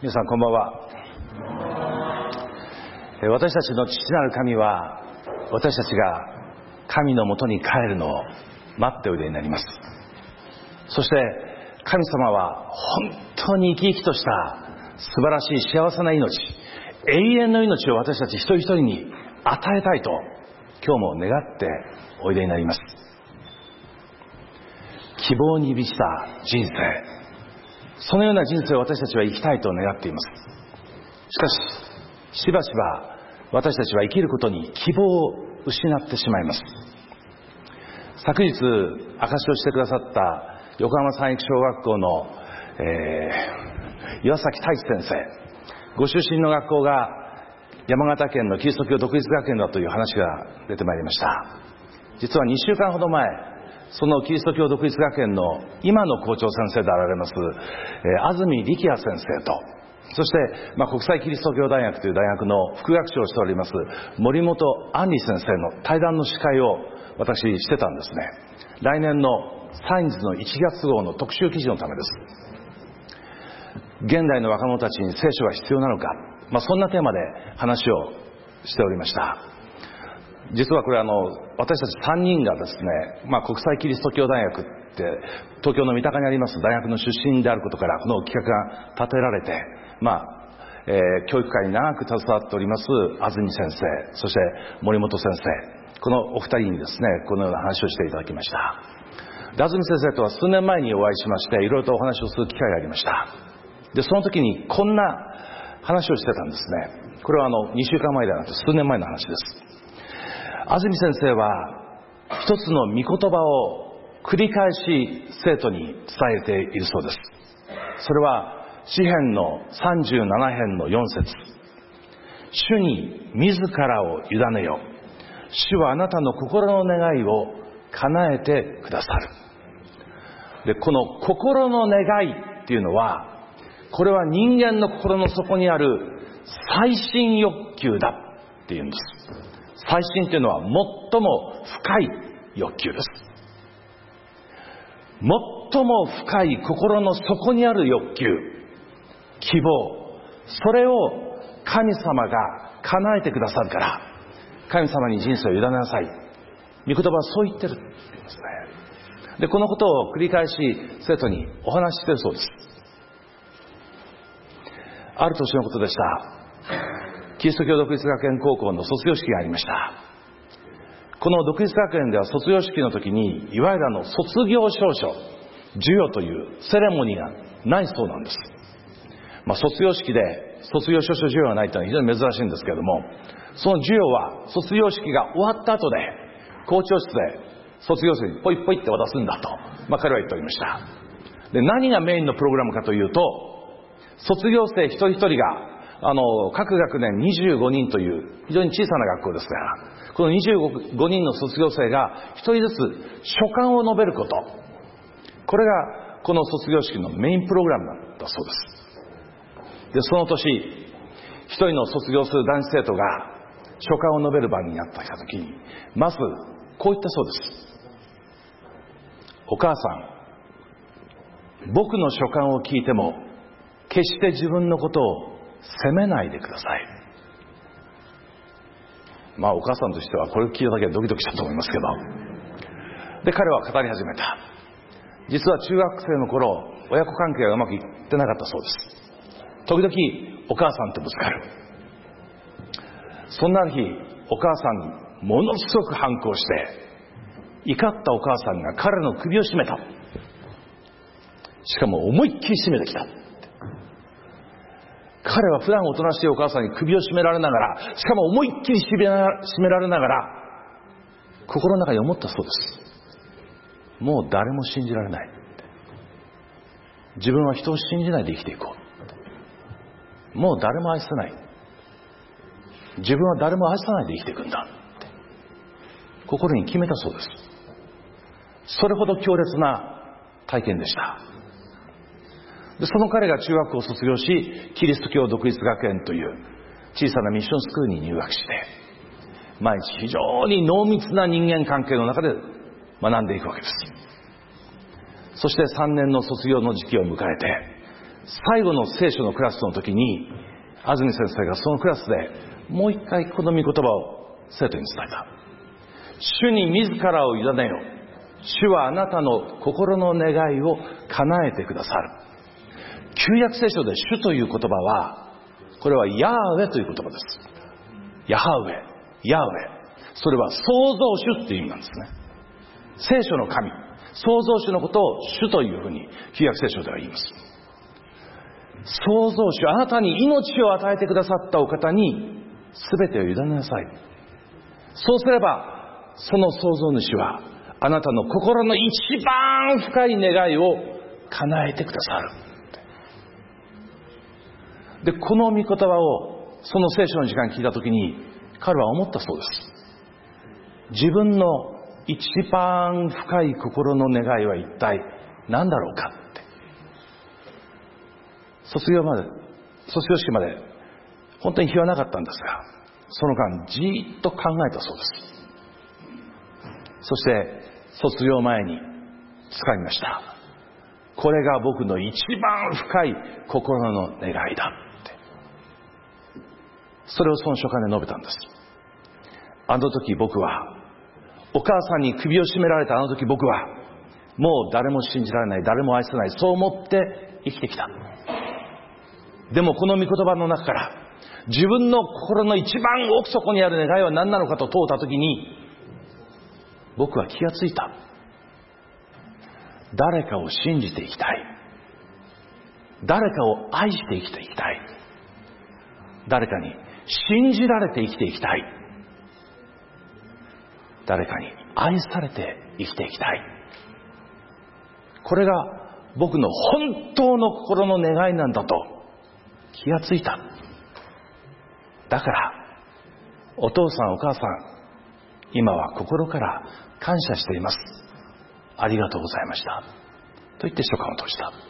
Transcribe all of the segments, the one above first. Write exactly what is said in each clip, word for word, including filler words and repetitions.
皆さんこんばんは。私たちの父なる神は、私たちが神のもとに帰るのを待っておいでになります。そして神様は本当に生き生きとした素晴らしい幸せな命、永遠の命を私たち一人一人に与えたいと今日も願っておいでになります。希望に満ちた人生、そのような人生を私たちは生きたいと願っています。しかししばしば私たちは生きることに希望を失ってしまいます。昨日証しをしてくださった横浜三育小学校の、えー、岩崎太一先生、ご出身の学校が山形県のキリスト教独立学園だという話が出てまいりました。実はにしゅうかんほど前、そのキリスト教独立学園の今の校長先生であられます、えー、安住力也先生と、そして、まあ、国際キリスト教大学という大学の副学長をしております森本杏里先生の対談の司会を私してたんですね。来年のサインズのいちがつ号の特集記事のためです。現代の若者たちに聖書が必要なのか、まあ、そんなテーマで話をしておりました。実はこれあの私たちさんにんがですね、まあ、国際キリスト教大学って東京の三鷹にあります大学の出身であることからこの企画が立てられて、まあえー、教育界に長く携わっております安住先生、そして森本先生、このお二人にですねこのような話をしていただきました。安住先生とは数年前にお会いしまして、いろいろとお話をする機会がありました。でその時にこんな話をしてたんですね。これはあのにしゅうかんまえではなくて数年前の話です。安住先生は一つの御言葉を繰り返し生徒に伝えているそうです。それは詩編のさんじゅうなな編のよん節、主に自らを委ねよ、主はあなたの心の願いを叶えてくださる。でこの心の願いっていうのは、これは人間の心の底にある最深欲求だっていうんです。最深というのは最も深い欲求です。最も深い心の底にある欲求、希望、それを神様が叶えてくださるから、神様に人生を委ねなさい。御言葉はそう言ってるって言うんですね。でこのことを繰り返し生徒にお話ししているそうです。ある年のことでした。キリスト教独立学園高校の卒業式がありました。この独立学園では卒業式の時にいわゆるあの卒業証書授与というセレモニーがないそうなんです。まあ、卒業式で卒業証書授与がないというのは非常に珍しいんですけれども、その授与は卒業式が終わった後で校長室で卒業生にポイポイって渡すんだと、まあ、彼は言っておりました。で何がメインのプログラムかというと、卒業生一人一人があの各学年にじゅうごにんという非常に小さな学校ですから、このにじゅうごにんの卒業生が一人ずつ書簡を述べること、これがこの卒業式のメインプログラムなんだそうです。でその年一人の卒業する男子生徒が書簡を述べる番になった時に、まずこう言ったそうです。お母さん、僕の書簡を聞いても決して自分のことを責めないでください。まあお母さんとしてはこれを聞いただけでドキドキしたと思いますけど、で彼は語り始めた。実は中学生の頃親子関係がうまくいってなかったそうです。時々お母さんとぶつかる。そんな日お母さんにものすごく反抗して、怒ったお母さんが彼の首を絞めた。しかも思いっきり絞めてきた。彼は普段おとなしいお母さんに首を絞められながら、しかも思いっきり絞められながら心の中に思ったそうです。もう誰も信じられない。自分は人を信じないで生きていこう。もう誰も愛せない。自分は誰も愛さないで生きていくんだって心に決めたそうです。それほど強烈な体験でした。でその彼が中学校を卒業し、キリスト教独立学園という小さなミッションスクールに入学して、毎日非常に濃密な人間関係の中で学んでいくわけです。そしてさんねんの卒業の時期を迎えて、 最後の聖書のクラスの時に、安住先生がそのクラスでもう一回この御言葉を生徒に伝えた。主に自らを委ねよ。主はあなたの心の願いを叶えてくださる。旧約聖書で主という言葉は、これはヤーウェという言葉です。ヤハウェ、ヤーウェ。それは創造主っていう意味なんですね。聖書の神、創造主のことを主というふうに旧約聖書では言います。創造主、あなたに命を与えてくださったお方に全てを委ねなさい。そうすればその創造主はあなたの心の一番深い願いを叶えてくださる。で、この御言葉をその聖書の時間に聞いたときに彼は思ったそうです。自分の一番深い心の願いは一体何だろうかって。卒業まで、卒業式まで本当に日はなかったんですが、その間じーっと考えたそうです。そして卒業前に掴みました。これが僕の一番深い心の願いだって。それをその書簡で述べたんです。あの時僕は、お母さんに首を絞められたあの時僕は、もう誰も信じられない、誰も愛せない、そう思って生きてきた。でもこの御言葉の中から自分の心の一番奥底にある願いは何なのかと問うたときに、僕は気がついた。誰かを信じていきたい。誰かを愛して生きていきたい。誰かに信じられて生きていきたい。誰かに愛されて生きていきたい。これが僕の本当の心の願いなんだと気がついた。だからお父さんお母さん、今は心から感謝しています。ありがとうございましたと言って書簡を閉じた。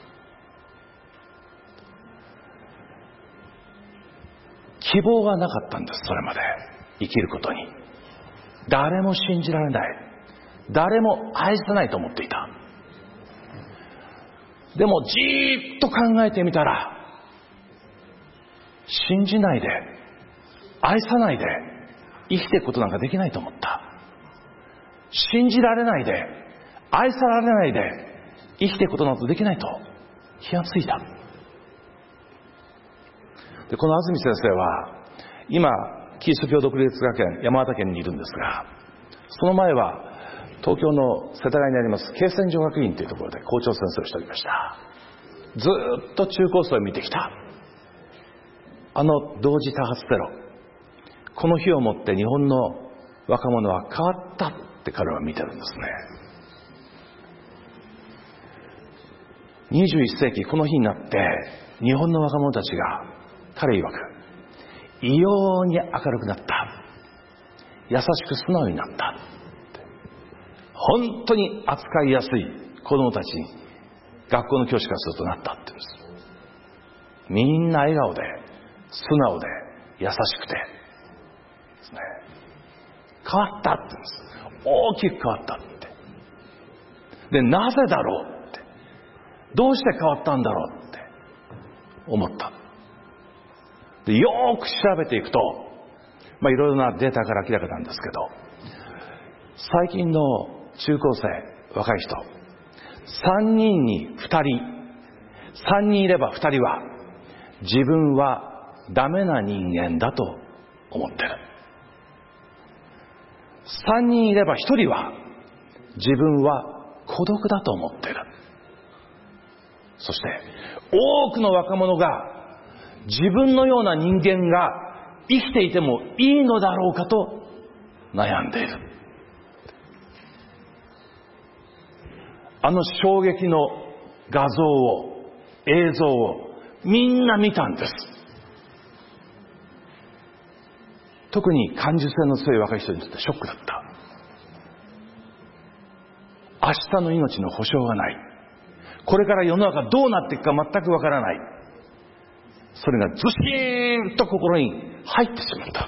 希望がなかったんです。それまで生きることに誰も信じられない、誰も愛せないと思っていた。でもじーっと考えてみたら、信じないで愛さないで生きていくことなんかできないと思った。信じられないで愛されないで生きていくことなんてできないと気がついた。で、この安住先生は今キリスト教独立学園山形県にいるんですが、その前は東京の世田谷にあります恵泉女学院というところで校長先生をしておりました。ずっと中高生を見てきた。あの同時多発テロ、この日をもって日本の若者は変わったって彼は見てるんですね。にじゅういっ世紀この日になって日本の若者たちが彼曰く異様に明るくなった、優しく素直になった、本当に扱いやすい子供たちに学校の教師からするとなったって言うんです。みんな笑顔で素直で優しくてですね、変わったって言うんです。大きく変わったって。で、なぜだろうって、どうして変わったんだろうって思った。で、よーく調べていくと、まあいろいろなデータから明らかなんですけど、最近の中高生、若い人、さんにんにふたり、さんにんいればふたりは自分はダメな人間だと思ってる。さんにんいればひとりは自分は孤独だと思ってる。そして多くの若者が自分のような人間が生きていてもいいのだろうかと悩んでいる。あの衝撃の画像を、映像をみんな見たんです。特に感受性の強い若い人にとってショックだった。明日の命の保証がない。これから世の中どうなっていくか全くわからない。それがずしーんと心に入ってしまった。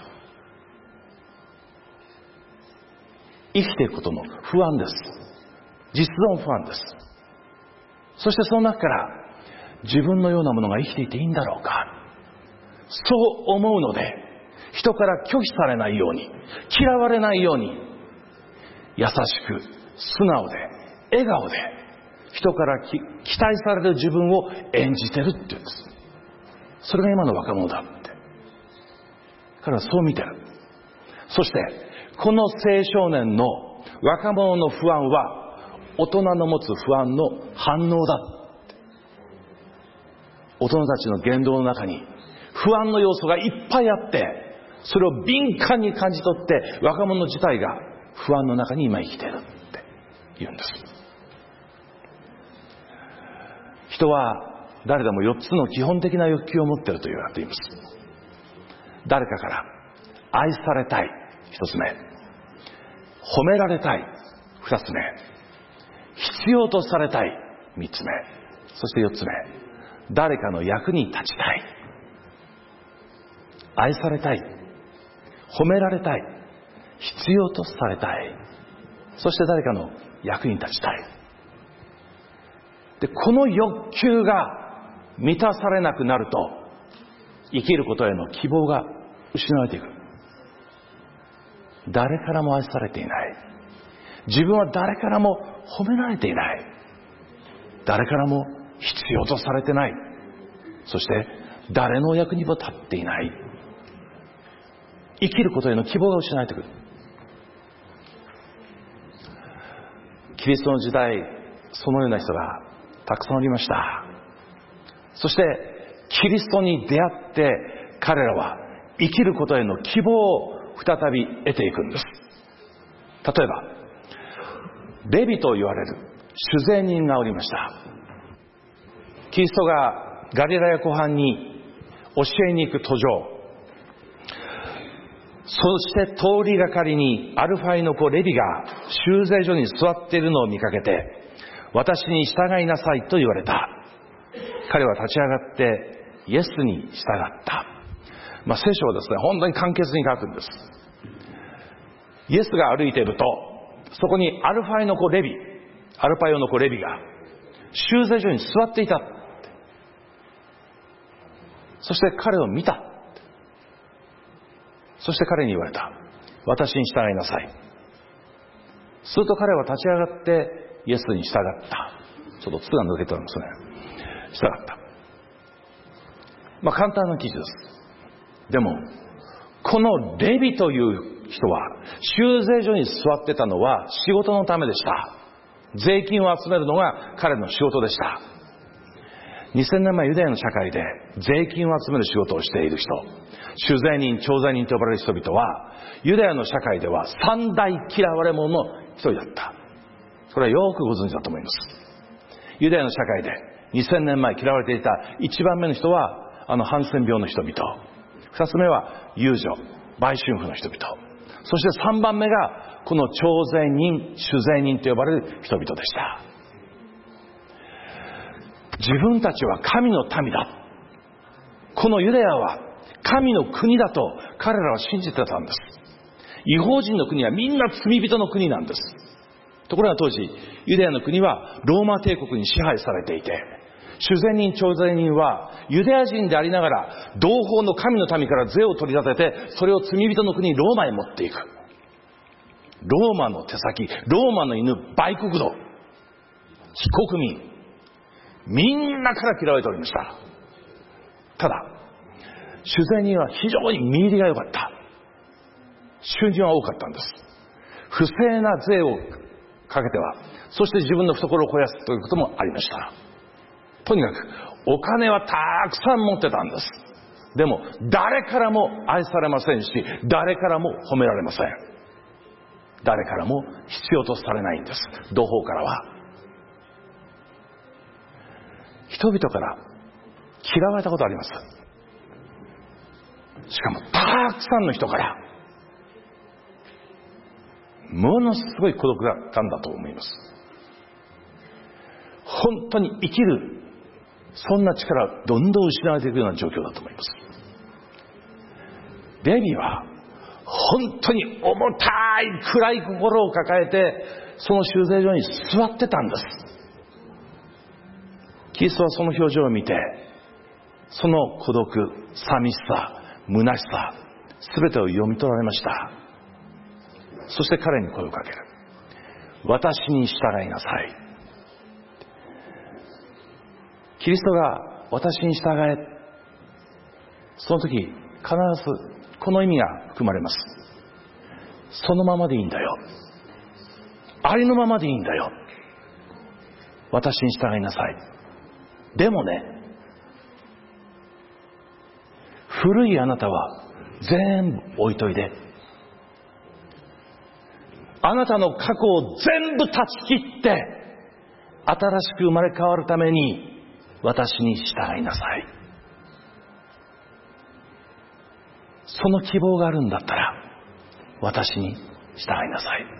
生きていくことの不安です。実存不安です。そしてその中から自分のようなものが生きていていいんだろうか。そう思うので、人から拒否されないように、嫌われないように、優しく、素直で、笑顔で、人から期待される自分を演じてるって言うんです。それが今の若者だって。彼はそう見てる。そして、この青少年の若者の不安は、大人の持つ不安の反応だって。大人たちの言動の中に、不安の要素がいっぱいあって、それを敏感に感じ取って、若者自体が不安の中に今生きているって言うんです。人は誰でもよっつの基本的な欲求を持っていると言われています。誰かから愛されたい、一つ目。褒められたい、二つ目。必要とされたい、三つ目。そして四つ目。誰かの役に立ちたい。愛されたい、褒められたい、必要とされたい、そして誰かの役に立ちたい。で、この欲求が満たされなくなると、生きることへの希望が失われていく。誰からも愛されていない。自分は誰からも褒められていない。誰からも必要とされてない。そして誰の役にも立っていない。生きることへの希望が失われてくる。キリストの時代、そのような人がたくさんおりました。そしてキリストに出会って彼らは生きることへの希望を再び得ていくんです。例えばレビと言われる主税人がおりました。キリストがガリラヤ湖畔に教えに行く途上、そして通りがかりにアルファイの子レビが修税所に座っているのを見かけて、私に従いなさいと言われた。彼は立ち上がってイエスに従った。まあ、聖書はですね、本当に簡潔に書くんです。イエスが歩いていると、そこにアルファイの子レビ、アルパイオの子レビが修税所に座っていた。そして彼を見た。そして彼に言われた。私に従いなさい。すると彼は立ち上がってイエスに従った。ちょっと筒が抜けておりますね。従った。まあ簡単な記事です。でもこのレビという人は修税所に座ってたのは仕事のためでした。税金を集めるのが彼の仕事でした。にせんねんまえユダヤの社会で税金を集める仕事をしている人、主税人、徴税人と呼ばれる人々はユダヤの社会では三大嫌われ者の一人だった。これはよくご存知だと思います。ユダヤの社会でにせんねんまえ嫌われていた一番目の人はあのハンセン病の人々、二つ目は遊女、売春婦の人々、そして三番目がこの徴税人、主税人と呼ばれる人々でした。自分たちは神の民だ、このユダヤは神の国だと彼らは信じてたんです。異邦人の国はみんな罪人の国なんです。ところが当時ユダヤの国はローマ帝国に支配されていて、主税人、徴税人はユダヤ人でありながら同胞の神の民から税を取り立てて、それを罪人の国ローマへ持っていく。ローマの手先、ローマの犬、売国奴、非国民、みんなから嫌われておりました。ただ主税人は非常に身入りが良かった。収入は多かったんです。不正な税をかけては、そして自分の懐を肥やすということもありました。とにかくお金はたくさん持ってたんです。でも誰からも愛されませんし、誰からも褒められません。誰からも必要とされないんです。同胞からは。人々から嫌われたことあります。しかもたくさんの人からものすごい孤独だったんだと思います。本当に生きるそんな力がどんどん失われていくような状況だと思います。レビは本当に重たい暗い心を抱えてその修税所に座ってたんです。 キリストはその表情を見て、その孤独、寂しさ、虚しさ、すべてを読み取られました。そして彼に声をかける。私に従いなさい。キリストが私に従え、その時必ずこの意味が含まれます。そのままでいいんだよ。ありのままでいいんだよ。私に従いなさい。でもね、古いあなたは全部置いといて、あなたの過去を全部断ち切って、新しく生まれ変わるために私に従いなさい。その希望があるんだったら私に従いなさい。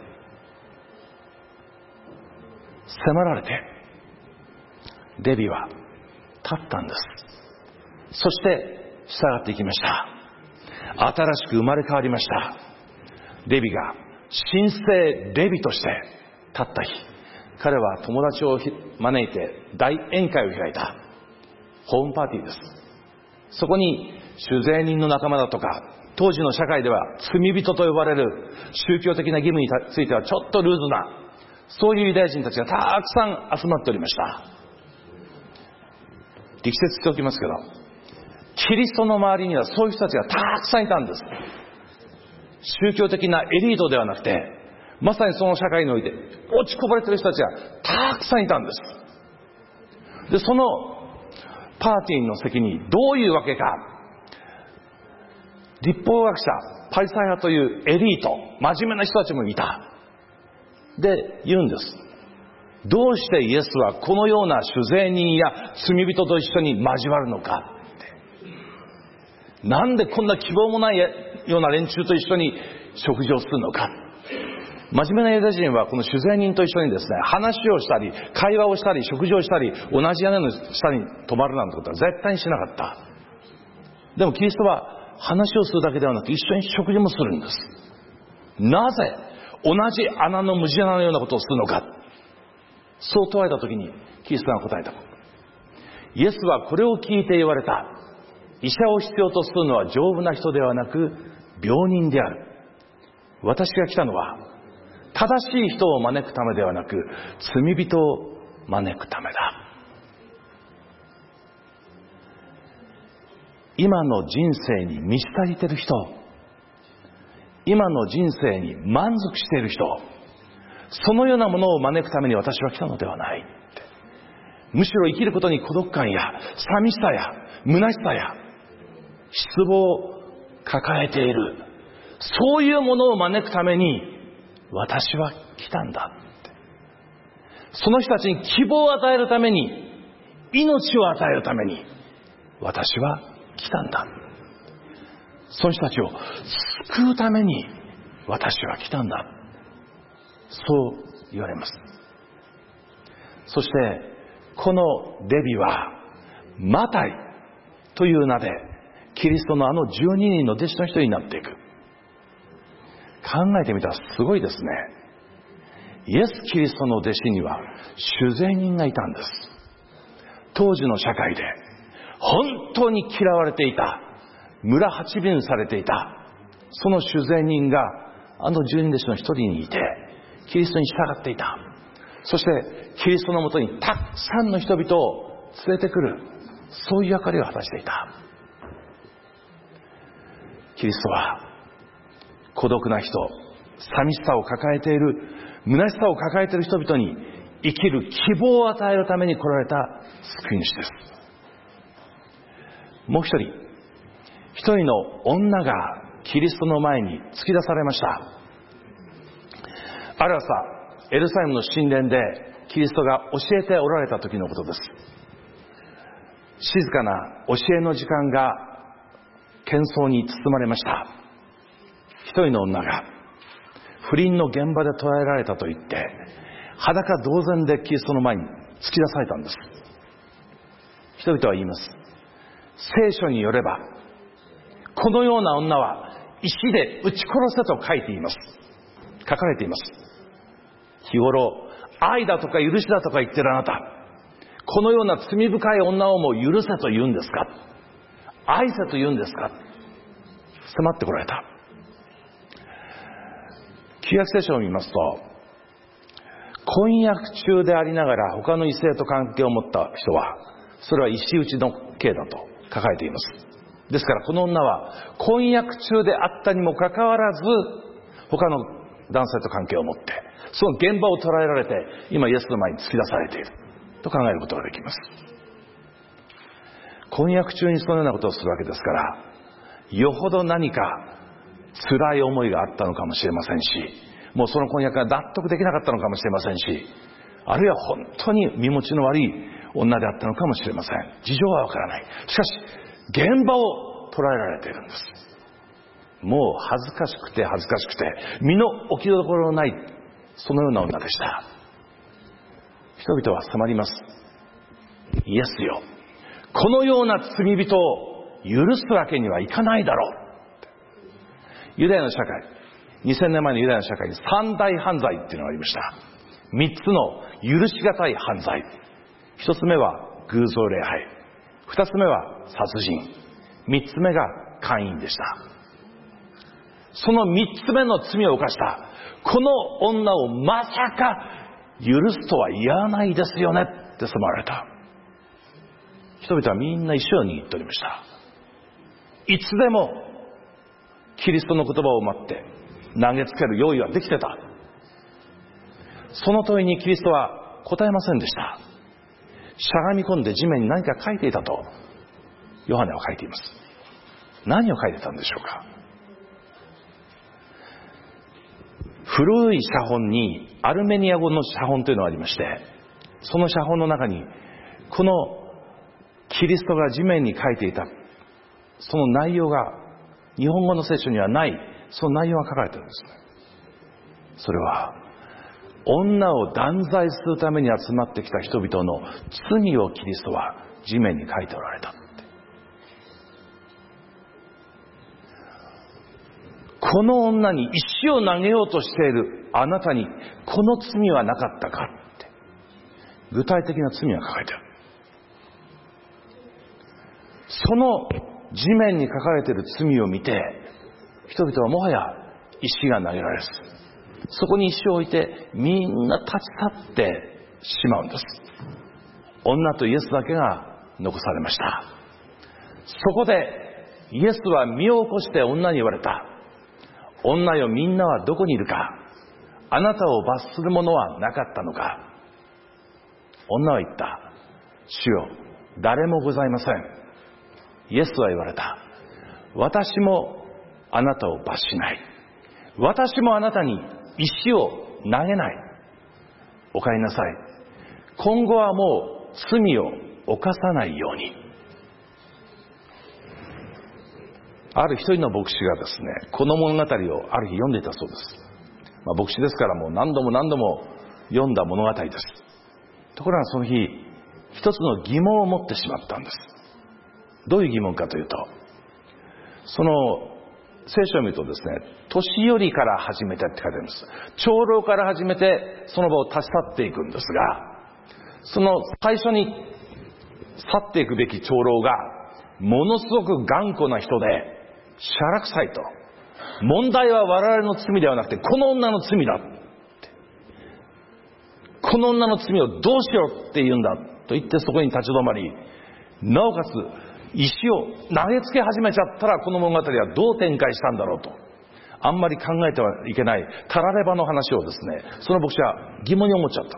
迫られてレビは立ったんです。そして従っていきました。新しく生まれ変わりました。レビが新生レビとして立った日、彼は友達を招いて大宴会を開いた。ホームパーティーです。そこに主税人の仲間だとか、当時の社会では罪人と呼ばれる宗教的な義務についてはちょっとルーズな、そういうユダヤ人たちがたくさん集まっておりました。力説しておきますけど、キリストの周りにはそういう人たちがたくさんいたんです。宗教的なエリートではなくて、まさにその社会において落ちこぼれている人たちがたくさんいたんです。で、そのパーティーの席にどういうわけか、律法学者、パリサイ派というエリート、真面目な人たちもいた。で、言うんです。どうしてイエスはこのような主税人や罪人と一緒に交わるのかって。なんでこんな希望もないような連中と一緒に食事をするのか。真面目なユダヤ人はこの主税人と一緒にですね、話をしたり、会話をしたり、食事をしたり、同じ屋根の下に泊まるなんてことは絶対にしなかった。でもキリストは話をするだけではなく、一緒に食事もするんです。なぜ同じ穴の無地穴のようなことをするのか。そう問われたときにキリストが答えた。イエスはこれを聞いて言われた。医者を必要とするのは丈夫な人ではなく病人である。私が来たのは正しい人を招くためではなく罪人を招くためだ。今の人生に満ち足りている人、今の人生に満足している人、そのようなものを招くために私は来たのではないって。むしろ生きることに孤独感や寂しさや虚しさや失望を抱えている、そういうものを招くために私は来たんだって。その人たちに希望を与えるために、命を与えるために私は来たんだ。その人たちを救うために私は来たんだ。そう言われます。そしてこのレビはマタイという名でキリストのあのじゅうににんの弟子の一人になっていく。考えてみたらすごいですね。イエス・キリストの弟子には主税人がいたんです。当時の社会で本当に嫌われていた、村八分されていたその主税人があの十人弟子の一人にいて、キリストに従っていた。そしてキリストのもとにたくさんの人々を連れてくる、そういう役割を果たしていた。キリストは孤独な人、寂しさを抱えている、虚しさを抱えている人々に生きる希望を与えるために来られた救い主です。もう一人、一人の女がキリストの前に突き出されました。ある朝、エルサレムの神殿でキリストが教えておられた時のことです。静かな教えの時間が喧騒に包まれました。一人の女が不倫の現場で捕らえられたと言って裸同然でキリストの前に突き出されたんです。人々は言います。聖書によればこのような女は石で撃ち殺せと書いています。書かれています。日頃愛だとか許しだとか言ってるあなた、 このような罪深い女をも許せと言うんですか、愛せと言うんですか、迫ってこられた。旧約聖書を見ますと、婚約中でありながら他の異性と関係を持った人は、それは石打ちの刑だと書かれています。ですからこの女は婚約中であったにもかかわらず、他の男性と関係を持って、その現場を捉えられて、今イエスの前に突き出されていると考えることができます。婚約中にそのようなことをするわけですから、よほど何か辛い思いがあったのかもしれませんし、もうその婚約が納得できなかったのかもしれませんし、あるいは本当に身持ちの悪い女であったのかもしれません。事情はわからない。しかし現場を捉えられているんです。もう恥ずかしくて恥ずかしくて身の置きどころのない、そのような女でした。人々は迫ります。イエスよ、このような罪人を許すわけにはいかないだろう。ユダヤの社会、にせんねんまえのユダヤの社会に三大犯罪っていうのがありました。三つの許しがたい犯罪。一つ目は偶像礼拝、二つ目は殺人、三つ目が姦淫でした。その三つ目の罪を犯したこの女をまさか許すとは言わないですよねって迫られた。人々はみんな石を握っておりました。いつでもキリストの言葉を待って投げつける用意はできてた。その問いにキリストは答えませんでした。しゃがみ込んで地面に何か書いていたとヨハネは書いています。何を書いてたんでしょうか。古い写本にアルメニア語の写本というのがありまして、その写本の中にこのキリストが地面に書いていたその内容が日本語の聖書にはない、その内容が書かれているんですね。それは女を断罪するために集まってきた人々の罪をキリストは地面に書いておられた。この女に石を投げようとしているあなたにこの罪はなかったかって具体的な罪が書かれてある。その地面に書かれている罪を見て、人々はもはや石が投げられず、そこに石を置いてみんな立ち去ってしまうんです。女とイエスだけが残されました。そこでイエスは身を起こして女に言われた。女よ、みんなはどこにいるか。あなたを罰するものはなかったのか。女は言った。主よ、誰もございません。イエスは言われた。私もあなたを罰しない。私もあなたに石を投げない。お帰りなさい。今後はもう罪を犯さないように。ある一人の牧師がですね、この物語をある日読んでいたそうです。まあ、牧師ですからもう何度も何度も読んだ物語です。ところがその日、一つの疑問を持ってしまったんです。どういう疑問かというと、その聖書を見るとですね、年寄りから始めてって書いてあるんです。長老から始めてその場を立ち去っていくんですが、その最初に去っていくべき長老がものすごく頑固な人でしゃらくさいと。問題は我々の罪ではなくてこの女の罪だって、この女の罪をどうしようって言うんだと言って、そこに立ち止まり、なおかつ石を投げつけ始めちゃったらこの物語はどう展開したんだろうと、あんまり考えてはいけないたらればの話をですね、その牧師は疑問に思っちゃった。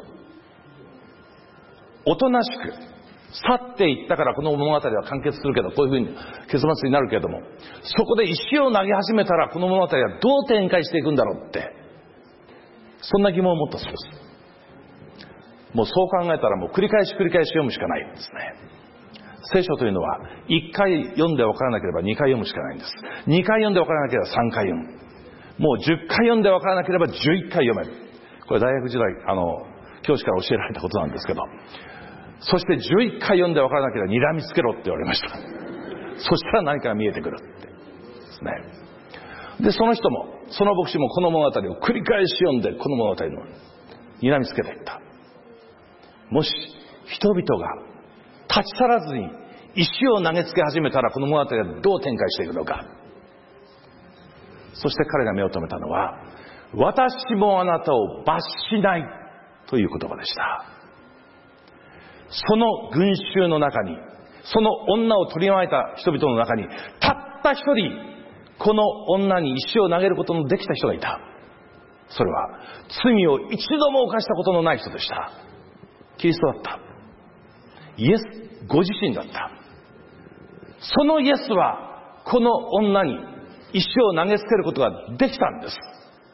おとなしく去っていったからこの物語は完結するけど、こういうふうに結末になるけれども、そこで石を投げ始めたらこの物語はどう展開していくんだろうって、そんな疑問を持ったそうです。もうそう考えたらもう繰り返し繰り返し読むしかないんですね。聖書というのはいっかい読んで分からなければにかい読むしかないんです。にかい読んで分からなければさんかい読む。もうじゅっかい読んで分からなければじゅういっかい読める。これ大学時代あの教師から教えられたことなんですけど、そしてじゅういっかい読んで分からなければ睨みつけろって言われました。そしたら何かが見えてくるってですね。でその人もその牧師もこの物語を繰り返し読んで、この物語の睨みつけていった。もし人々が立ち去らずに石を投げつけ始めたら、この物語がどう展開していくのか。そして彼が目を留めたのは、私もあなたを罰しないという言葉でした。その群衆の中に、その女を取り巻いた人々の中に、たった一人、この女に石を投げることのできた人がいた。それは罪を一度も犯したことのない人でした。キリストだった。イエスご自身だった。そのイエスはこの女に石を投げつけることができたんです。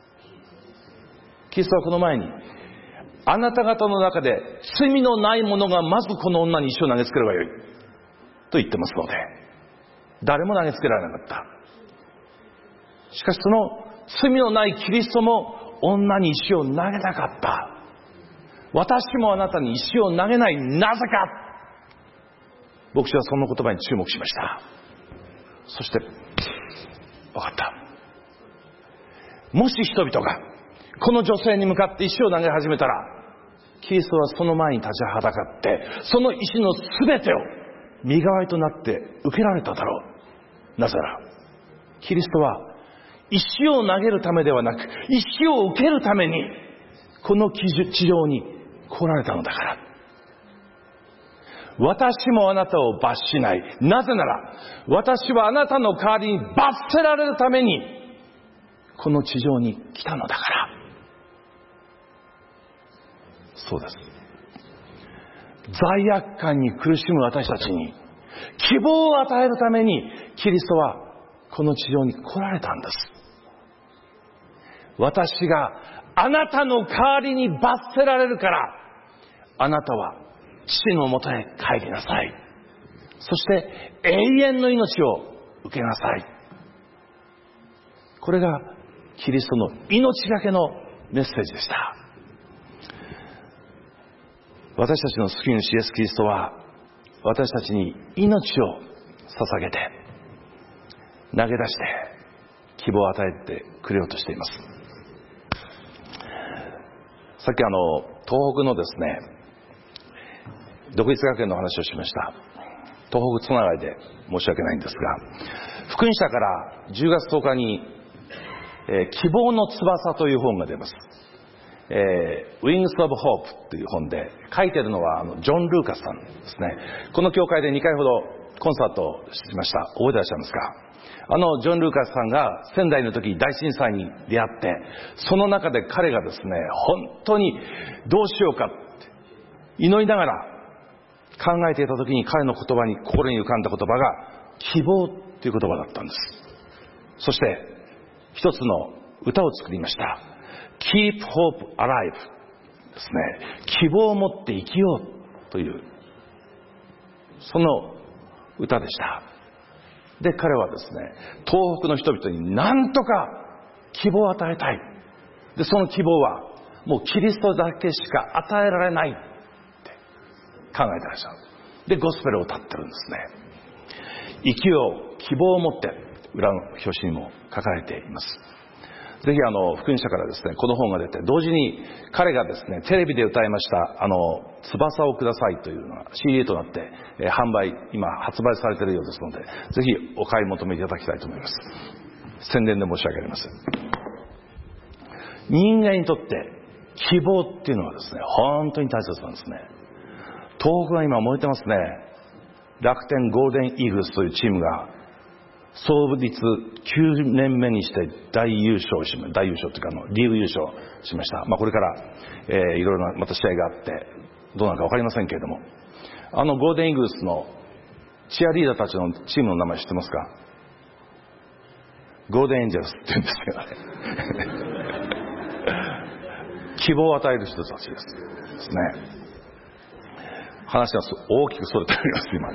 キリストはこの前に、あなた方の中で罪のない者がまずこの女に石を投げつければよいと言ってますので、誰も投げつけられなかった。しかしその罪のないキリストも女に石を投げなかった。私もあなたに石を投げない。なぜか。牧師はその言葉に注目しました。そして分かった。もし人々がこの女性に向かって石を投げ始めたら、キリストはその前に立ちはだかって、その石の全てを身代わりとなって受けられただろう。なぜならキリストは石を投げるためではなく、石を受けるためにこの地上に来られたのだから。私もあなたを罰しない。なぜなら私はあなたの代わりに罰せられるためにこの地上に来たのだから。そうです。罪悪感に苦しむ私たちに希望を与えるためにキリストはこの地上に来られたんです。私があなたの代わりに罰せられるから、あなたは父のもとへ帰りなさい。そして永遠の命を受けなさい。これがキリストの命がけのメッセージでした。私たちの救い主イエス・キリストは私たちに命を捧げて投げ出して希望を与えてくれようとしています。さっきあの東北のですね独立学園の話をしました。東北つながりで申し訳ないんですが、福音社からじゅうがつとおかに、えー、希望の翼という本が出ます。えー、Wings of Hope という本で、書いてるのはあのジョン・ルーカスさんですね。この教会でにかいほどコンサートをしました。覚えてらっしゃいますか？あのジョン・ルーカスさんが仙台の時大震災に出会って、その中で彼がですね、本当にどうしようかって祈りながら考えていた時に、彼の言葉に心に浮かんだ言葉が希望という言葉だったんです。そして一つの歌を作りました。Keep Hope Alive ですね。希望を持って生きようというその歌でした。で、彼はですね、東北の人々に何とか希望を与えたい。で、その希望はもうキリストだけしか与えられないって考えてらっしゃる。で、ゴスペルを歌ってるんですね。生きよう、希望を持って、裏の表紙にも書かれています。ぜひあの福音社からですね、この本が出て、同時に彼がですね、テレビで歌いましたあの翼をくださいというのが シーディー となって、えー、販売今発売されているようですので、ぜひお買い求めいただきたいと思います。宣伝で申し訳ありません。人間にとって希望っていうのはですね、本当に大切なんですね。東北が今燃えてますね。楽天ゴールデンイーグルスというチームが創立きゅうねんめにして大優勝しました。大優勝というかあのリーグ優勝しました。まあ、これから、えー、いろいろなまた試合があってどうなるか分かりませんけれども、あのゴールデンイーグルスのチアリーダーたちのチームの名前知ってますか？ゴールデンエンジェルスって言うんですよね希望を与える人たちですですね。話が大きくそれております今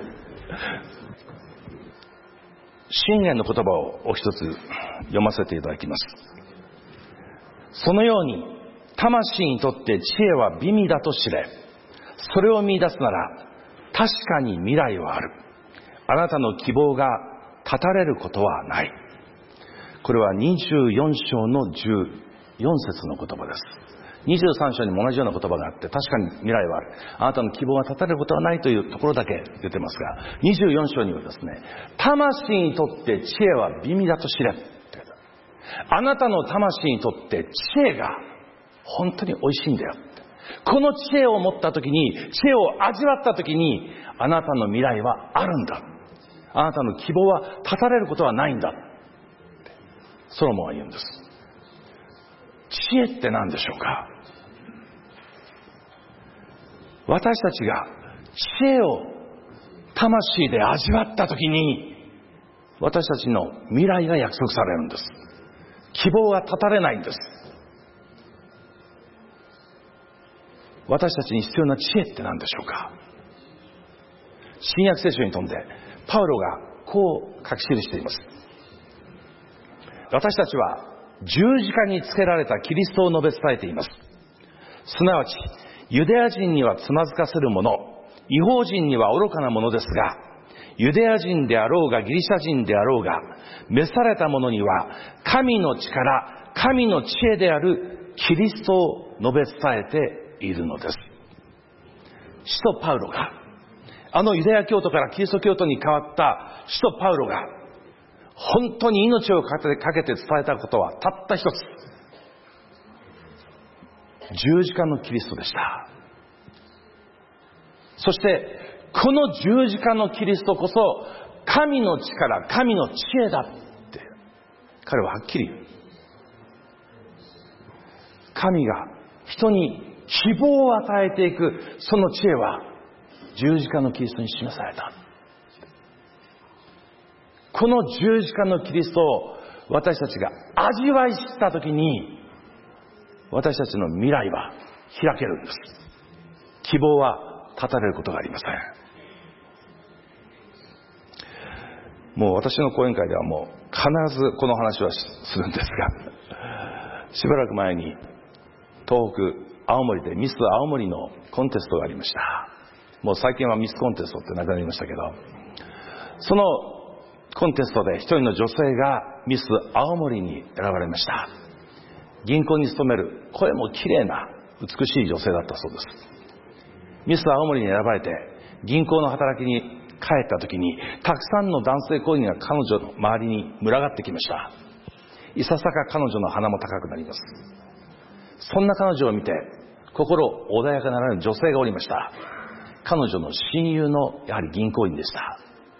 箴言の言葉をお一つ読ませていただきます。そのように魂にとって知恵は美味だと知れ、それを見出すなら確かに未来はある。あなたの希望が絶たれることはない。これはにじゅうよん章のじゅうよん節の言葉です。 にじゅうさん章にも同じような言葉があって、確かに未来はある。あなたの希望が絶たれることはないというところだけ出てますが、にじゅうよん章にはですね、魂にとって知恵は美味だと知れ。あなたの魂にとって知恵が本当に美味しいんだよ。この知恵を持ったときに、知恵を味わったときに、あなたの未来はあるんだ。あなたの希望は絶たれることはないんだ。ソロモンは言うんです。知恵って何でしょうか。私たちが知恵を魂で味わったときに、私たちの未来が約束されるんです。希望が絶たれないんです。私たちに必要な知恵って何でしょうか。新約聖書に飛んでパウロがこう書き記しています。私たちは十字架につけられたキリストを述べ伝えています。すなわちユダヤ人にはつまずかせるもの、異邦人には愚かなものですが、ユダヤ人であろうがギリシャ人であろうが、召された者には神の力、神の知恵であるキリストを述べ伝えているのです。使徒パウロが、あのユダヤ教徒からキリスト教徒に変わった使徒パウロが、本当に命をかけて、かけて伝えたことはたった一つ。十字架のキリストでした。そして、この十字架のキリストこそ、神の力、神の知恵だって、彼ははっきり言う。神が人に希望を与えていく、その知恵は、十字架のキリストに示された。この十字架のキリストを私たちが味わい知ったときに、私たちの未来は開けるんです。希望は絶たれることがありません。もう私の講演会ではもう必ずこの話はするんですが、しばらく前に東北青森でミス青森のコンテストがありました。もう最近はミスコンテストってなくなりましたけど、そのコンテストで一人の女性がミス青森に選ばれました。銀行に勤める声も綺麗な美しい女性だったそうです。ミス青森に選ばれて銀行の働きに帰った時に、たくさんの男性行員が彼女の周りに群がってきました。いささか彼女の鼻も高くなります。そんな彼女を見て心穏やかならぬ女性がおりました。彼女の親友のやはり銀行員でした。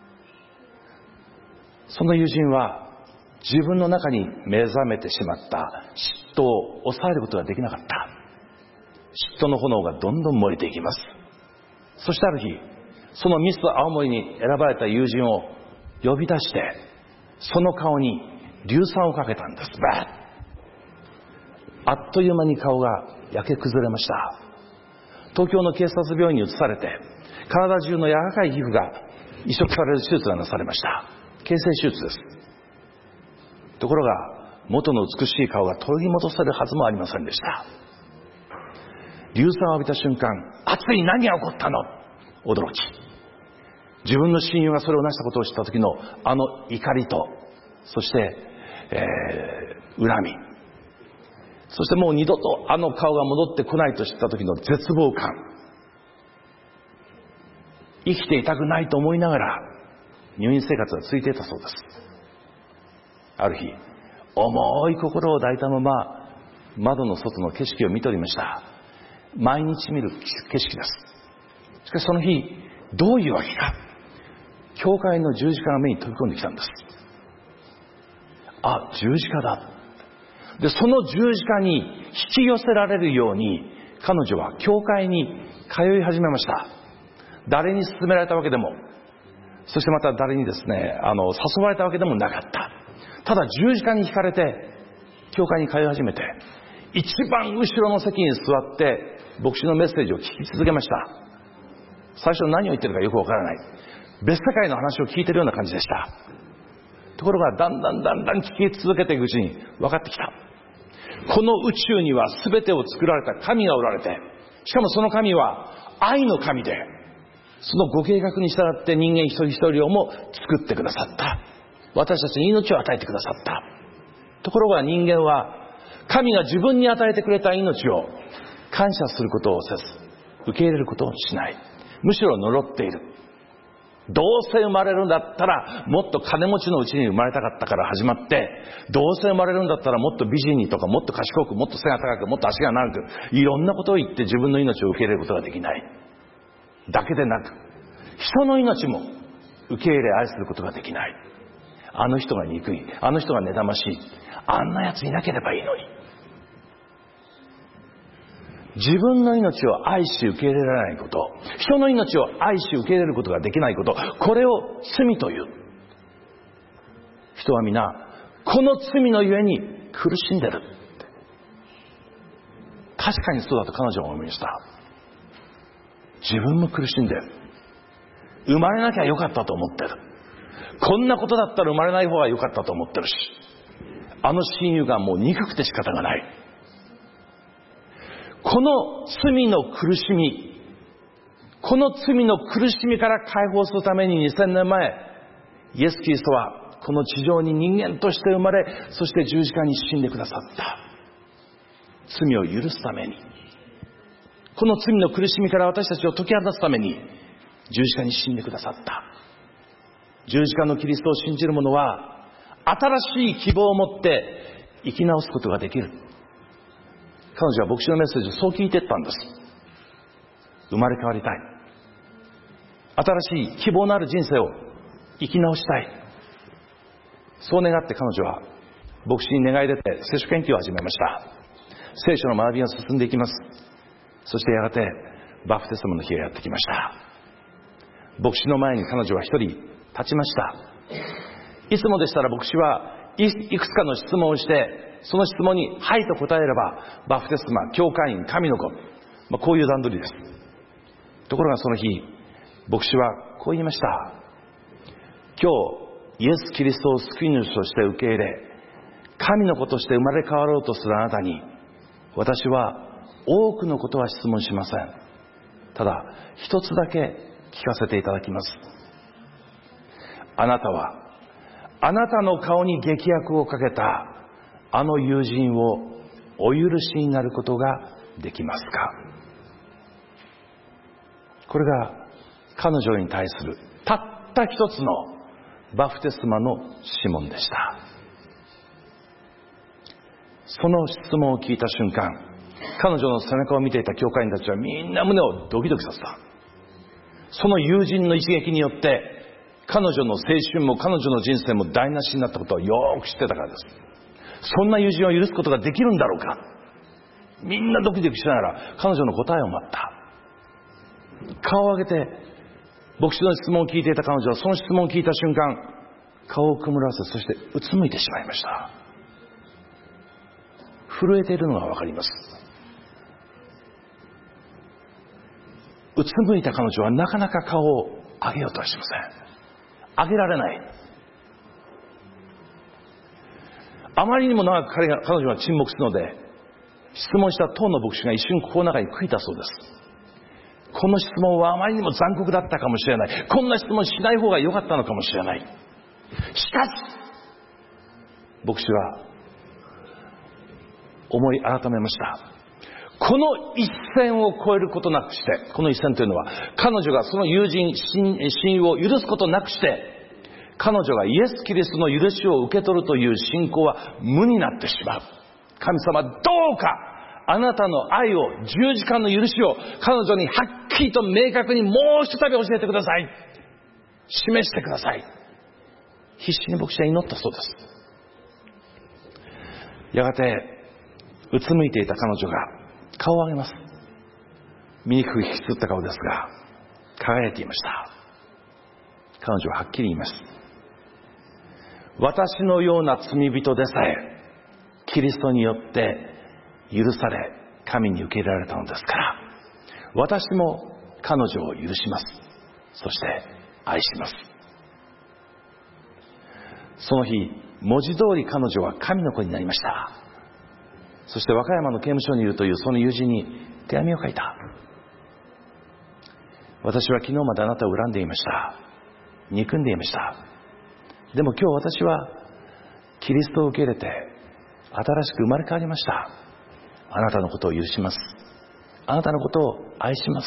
その友人は自分の中に目覚めてしまった嫉妬を抑えることができなかった。嫉妬の炎がどんどん燃えていきます。そしてある日、そのミス青森に選ばれた友人を呼び出して、その顔に硫酸をかけたんです。バーッ。あっという間に顔が焼け崩れました。東京の警察病院に移されて、体中の柔らかい皮膚が移植される手術がなされました。形成手術です。ところが元の美しい顔が取り戻されるはずもありませんでした。硫酸を浴びた瞬間、あつい何が起こったの？驚き。自分の親友がそれを成したことを知った時のあの怒りと、そして、えー、恨み、そしてもう二度とあの顔が戻ってこないと知った時の絶望感。生きていたくないと思いながら入院生活が続いていたそうです。ある日、重い心を抱いたまま窓の外の景色を見ておりました。毎日見る景色です。しかしその日、どういうわけか、教会の十字架が目に飛び込んできたんです。あ、十字架だ。で、その十字架に引き寄せられるように彼女は教会に通い始めました。誰に勧められたわけでも、そしてまた誰にですね、あの誘われたわけでもなかった。ただ十字架に惹かれて教会に通い始めて、一番後ろの席に座って牧師のメッセージを聞き続けました。最初何を言ってるかよくわからない、別世界の話を聞いてるような感じでした。ところがだんだんだんだん聞き続けていくうちに分かってきた。この宇宙には全てを作られた神がおられて、しかもその神は愛の神で、そのご計画に従って人間一人一人をも作ってくださった。私たちに命を与えてくださった。ところが人間は神が自分に与えてくれた命を感謝することをせず、受け入れることをしない。むしろ呪っている。どうせ生まれるんだったらもっと金持ちのうちに生まれたかったから始まって、どうせ生まれるんだったらもっと美人にとか、もっと賢く、もっと背が高く、もっと足が長く、いろんなことを言って自分の命を受け入れることができない。だけでなく、人の命も受け入れ愛することができない。あの人が憎い、あの人が妬ましい、あんなやついなければいいのに。自分の命を愛し受け入れられないこと、人の命を愛し受け入れることができないこと、これを罪という。人は皆この罪のゆえに苦しんでる。確かにそうだと彼女は思いました。自分も苦しんでる。生まれなきゃよかったと思ってる。こんなことだったら生まれない方がよかったと思ってるし、あの親友がもう憎くて仕方がない。この罪の苦しみ、この罪の苦しみから解放するためににせんねんまえ、イエス・キリストはこの地上に人間として生まれ、そして十字架に死んでくださった。罪を許すために、この罪の苦しみから私たちを解き放つために十字架に死んでくださった。十字架のキリストを信じる者は新しい希望を持って生き直すことができる。彼女は牧師のメッセージをそう聞いていったんです。生まれ変わりたい。新しい希望のある人生を生き直したい。そう願って彼女は牧師に願い出て聖書研究を始めました。聖書の学びが進んでいきます。そしてやがてバプテスマの日がやってきました。牧師の前に彼女は一人立ちました。いつもでしたら牧師はいくつかの質問をして、その質問にはいと答えればバプテスマ、教会員、神の子、まあ、こういう段取りです。ところがその日牧師はこう言いました。今日イエス・キリストを救い主として受け入れ、神の子として生まれ変わろうとするあなたに、私は多くのことは質問しません。ただ一つだけ聞かせていただきます。あなたはあなたの顔に劇薬をかけたあの友人をお許しになることができますか。これが彼女に対するたった一つのバプテスマの諮問でした。その質問を聞いた瞬間、彼女の背中を見ていた教会員たちはみんな胸をドキドキさせた。その友人の一撃によって彼女の青春も彼女の人生も台無しになったことをよく知ってたからです。そんな友人を許すことができるんだろうか。みんなドキドキしながら彼女の答えを待った。顔を上げて牧師の質問を聞いていた彼女はその質問を聞いた瞬間、顔を曇らせ、そしてうつむいてしまいました。震えているのがわかります。うつむいた彼女はなかなか顔を上げようとはしません。上げられない。あまりにも長く彼が彼女は沈黙するので、質問した当の牧師が一瞬心の中に悔いたそうです。この質問はあまりにも残酷だったかもしれない。こんな質問しない方が良かったのかもしれない。しかし牧師は思い改めました。この一線を越えることなくして、この一線というのは彼女がその友人、親友を許すことなくして、彼女がイエス・キリストの許しを受け取るという信仰は無になってしまう。神様、どうかあなたの愛を、十字架の許しを彼女にはっきりと明確にもう一度教えてください。示してください。必死に牧師は祈ったそうです。やがてうつむいていた彼女が顔を上げます。醜く引きつった顔ですが輝いていました。彼女ははっきり言います。私のような罪人でさえキリストによって許され神に受け入れられたのですから、私も彼女を許します。そして愛します。その日文字通り彼女は神の子になりました。そして和歌山の刑務所にいるというその友人に手紙を書いた。私は昨日まであなたを恨んでいました。憎んでいました。でも今日私はキリストを受け入れて新しく生まれ変わりました。あなたのことを許します。あなたのことを愛します。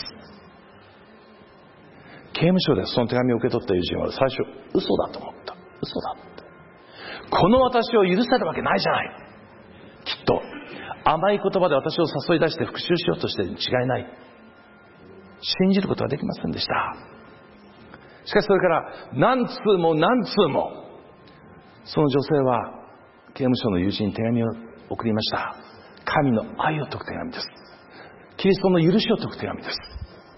刑務所でその手紙を受け取った友人は最初嘘だと思った。嘘だって、この私を許せるわけないじゃない。きっと甘い言葉で私を誘い出して復讐しようとしているに違いない。信じることはできませんでした。しかしそれから何通も何通もその女性は刑務所の友人に手紙を送りました。神の愛を説く手紙です。キリストの許しを説く手紙です。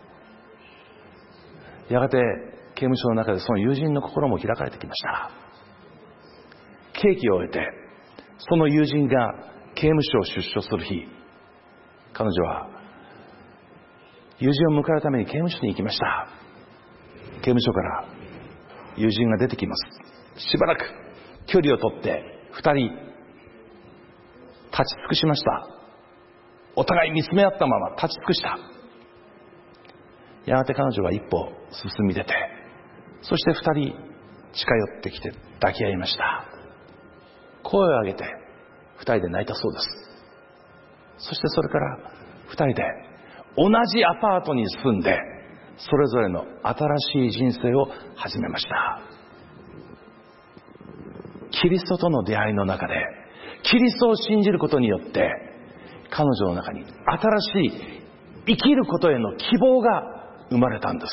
やがて刑務所の中でその友人の心も開かれてきました。刑期を終えてその友人が刑務所を出所する日、彼女は友人を迎えるために刑務所に行きました。刑務所から友人が出てきます。しばらく距離をとって二人立ち尽くしました。お互い見つめ合ったまま立ち尽くした。やがて彼女は一歩進み出て、そして二人近寄ってきて抱き合いました。声を上げて二人で泣いたそうです。そしてそれから二人で同じアパートに住んでそれぞれの新しい人生を始めました。キリストとの出会いの中でキリストを信じることによって彼女の中に新しい生きることへの希望が生まれたんです。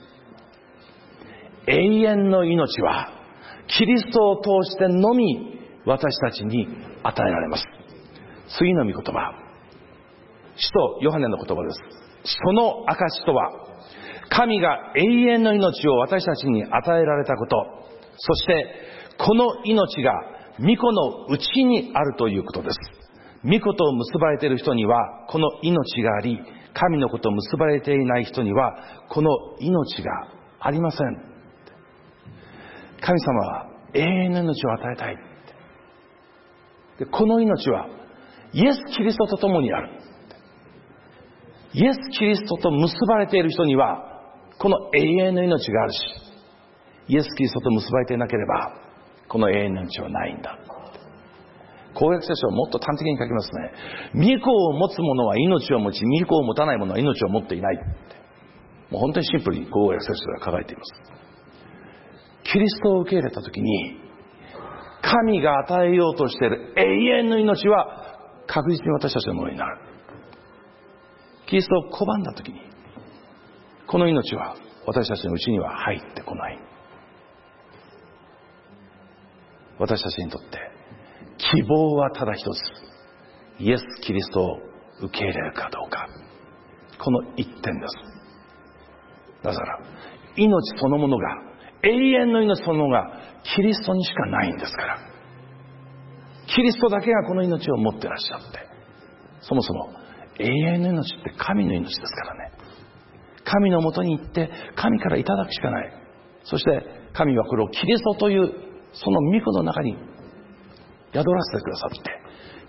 永遠の命はキリストを通してのみ私たちに与えられます。次の御言葉、使徒ヨハネの言葉です。その証とは、神が永遠の命を私たちに与えられたこと、そしてこの命が御子のうちにあるということです。御子と結ばれている人にはこの命があり、神の子と結ばれていない人にはこの命がありません。神様は永遠の命を与えたい。でこの命はイエス・キリストと共にある。イエス・キリストと結ばれている人にはこの永遠の命があるし、イエス・キリストと結ばれていなければこの永遠の命はないんだ。公約聖書はもっと端的に書きますね。御子を持つ者は命を持ち、御子を持たない者は命を持っていないって。もう本当にシンプルに公約聖書では書かれています。キリストを受け入れたときに神が与えようとしている永遠の命は確実に私たちのものになる。キリストを拒んだときにこの命は私たちのうちには入ってこない。私たちにとって希望はただ一つ、イエス・キリストを受け入れるかどうか、この一点です。だから命そのものが、永遠の命そのものがキリストにしかないんですから。キリストだけがこの命を持ってらっしゃって、そもそも永遠の命って神の命ですからね。神のもとに行って神からいただくしかない。そして神はこれをキリストというその御子の中に宿らせてくださって、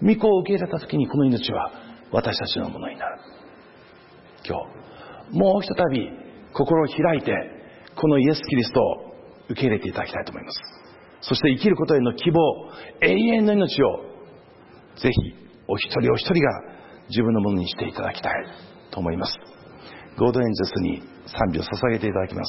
御子を受け入れた時にこの命は私たちのものになる。今日もうひとたび心を開いてこのイエス・キリストを受け入れていただきたいと思います。そして生きることへの希望、永遠の命をぜひお一人お一人が自分のものにしていただきたいと思います。合同演説に賛美を捧げていただきます。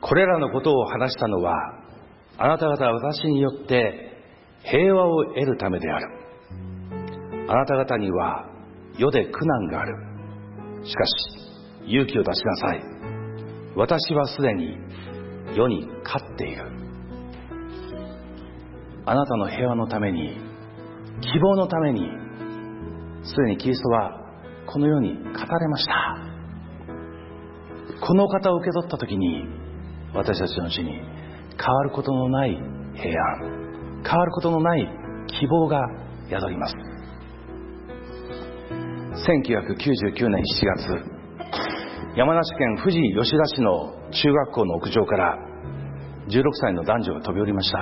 これらのことを話したのは、あなた方は私によって平和を得るためである。あなた方には世で苦難がある。しかし勇気を出しなさい。私はすでに世に勝っている。あなたの平和のために、希望のために、すでにキリストはこの世に語られました。このお方を受け取ったときに、私たちのうちに変わることのない平安、変わることのない希望が宿ります。せんきゅうひゃくきゅうじゅうきゅうねんしちがつ、山梨県富士吉田市の中学校の屋上からじゅうろくさいの男女が飛び降りました。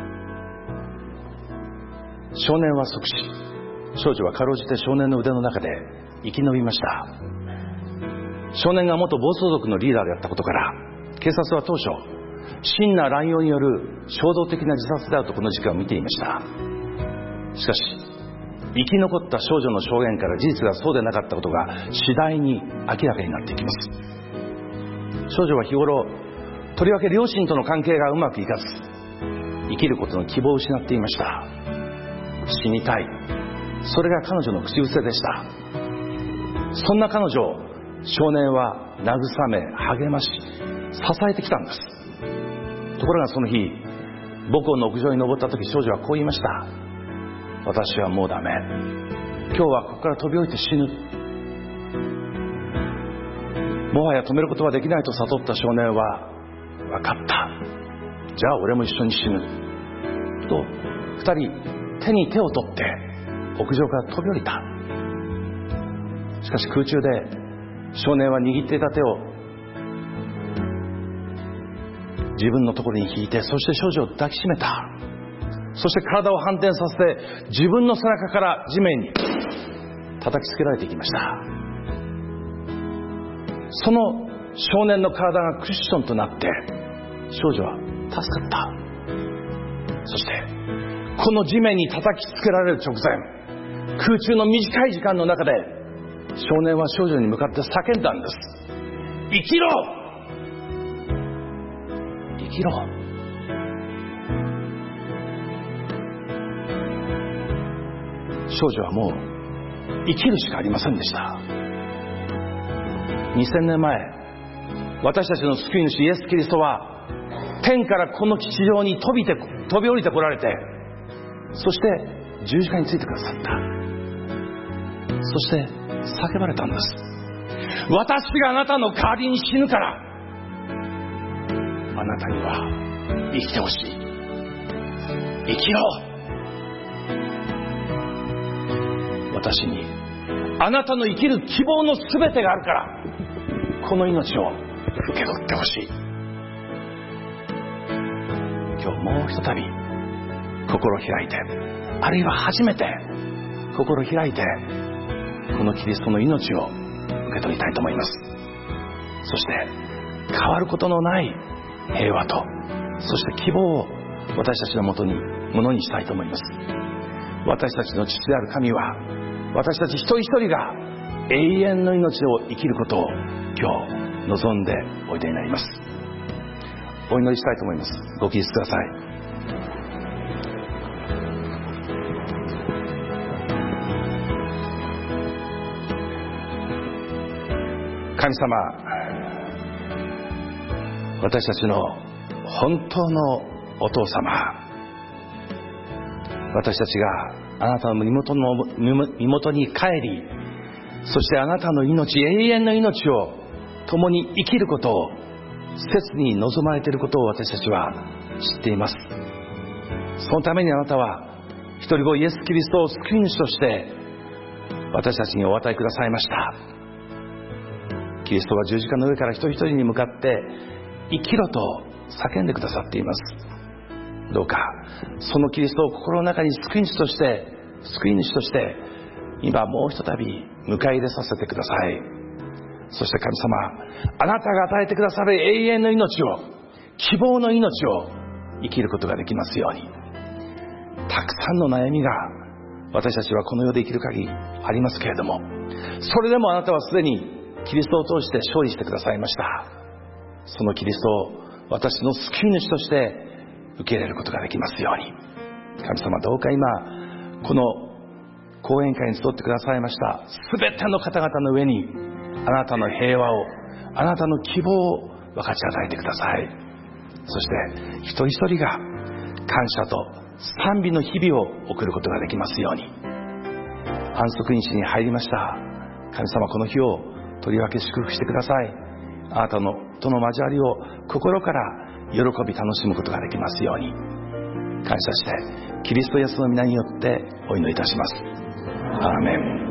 少年は即死、少女はかろうじて少年の腕の中で生き延びました。少年が元暴走族のリーダーであったことから、警察は当初、真な乱用による衝動的な自殺であるとこの事件を見ていました。しかし、生き残った少女の証言から事実がそうでなかったことが次第に明らかになっていきます。少女は日頃、とりわけ両親との関係がうまくいかず、生きることの希望を失っていました。死にたい、それが彼女の口癖でした。そんな彼女を少年は慰め、励まし、支えてきたんです。ところがその日、母校の屋上に登った時、少女はこう言いました。私はもうダメ。今日はここから飛び降りて死ぬ。もはや止めることはできないと悟った少年は、分かった。じゃあ俺も一緒に死ぬ。と、二人手に手を取って屋上から飛び降りた。しかし空中で少年は握っていた手を自分のところに引いて、そして少女を抱きしめた。そして体を反転させて自分の背中から地面に叩きつけられていきました。その少年の体がクッションとなって少女は助かった。そしてこの地面に叩きつけられる直前、空中の短い時間の中で少年は少女に向かって叫んだんです。生きろ！生きろ！少女はもう生きるしかありませんでした。にせんねんまえ、私たちの救い主イエス・キリストは天からこの地上に飛びて飛び降りてこられて、そして十字架についてくださった。そして叫ばれたんです。私があなたの代わりに死ぬから、あなたには生きてほしい。生きろ！私にあなたの生きる希望のすべてがあるから、この命を受け取ってほしい。今日もうひとたび心開いて、あるいは初めて心開いて、このキリストの命を受け取りたいと思います。そして変わることのない平和と、そして希望を私たちのもとにものにしたいと思います。私たちの父である神は、私たち一人一人が永遠の命を生きることを今日望んでおいでになります。お祈りしたいと思います。ご起立ください。神様、私たちの本当のお父様、私たちがあなたの身元の身元に帰り、そしてあなたの命、永遠の命を共に生きることを切に望まれていることを私たちは知っています。そのためにあなたは一人子イエス・キリストを救い主として私たちにお与えくださいました。キリストは十字架の上から一人一人に向かって生きろと叫んでくださっています。どうかそのキリストを心の中に救い主として救い主として今もうひとたび迎え入れさせてください。そして神様、あなたが与えてくださる永遠の命を、希望の命を生きることができますように。たくさんの悩みが私たちはこの世で生きる限りありますけれども、それでもあなたはすでにキリストを通して勝利してくださいました。そのキリストを私の救い主として受け入れることができますように。神様、どうか今この講演会に集ってくださいましたすべての方々の上にあなたの平和を、あなたの希望を分かち与えてください。そして一人一人が感謝と賛美の日々を送ることができますように。安息日に入りました。神様、この日をとりわけ祝福してください。あなたのとの交わりを心から喜び楽しむことができますように。感謝してキリストイエスの皆によってお祈りいたします。アーメン。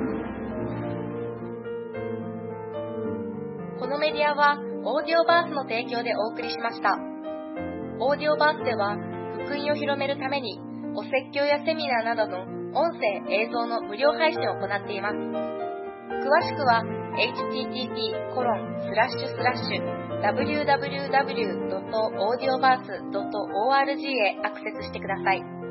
このメディアはオーディオバースの提供でお送りしました。オーディオバースでは福音を広めるためにお説教やセミナーなどの音声映像の無料配信を行っています。詳しくは エイチティーティーピーコロンスラッシュスラッシュダブリューダブリューダブリュードットオーディオバースドットオーアールジー へアクセスしてください。